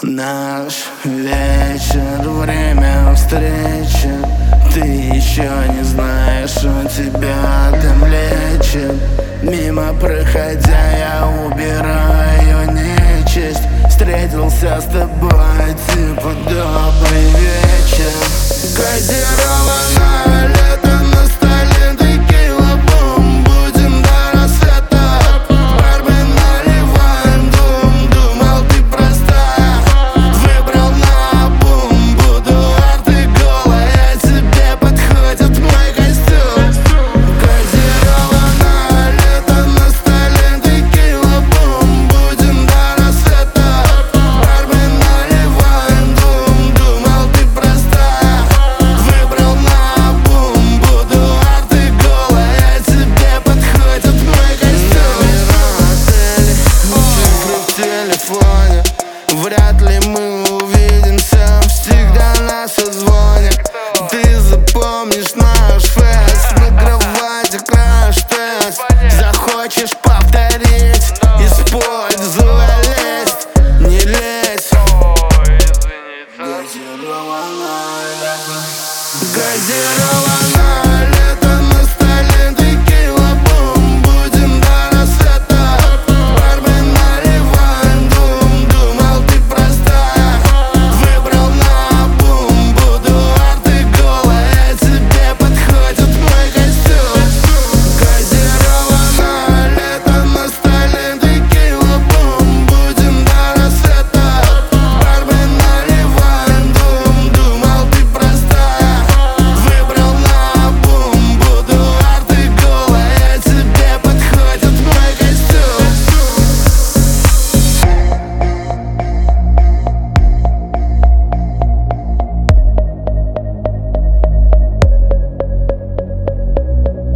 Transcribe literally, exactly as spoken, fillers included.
Наш вечер, время встречи. Ты еще не знаешь, он тебя там лечит. Мимо проходя я убираю нечисть. Встретился с тобой, типа добрый вечер. Газированное лето, на столе текила, бум. Будем до рассвета, барбы наливаем дум. Думал, ты простая, выбрал наобум. Будуар, ты голая, тебе подходит мой костюм. Газированное лето, на столе текила, бум. Будем до рассвета, барбы наливаем дум. Думал, ты простая, выбрал наобум. Будуар, ты голая, тебе подходит мой костюм. Цифры в телефоне, вряд ли мы увидимся. Всегда на созвоне,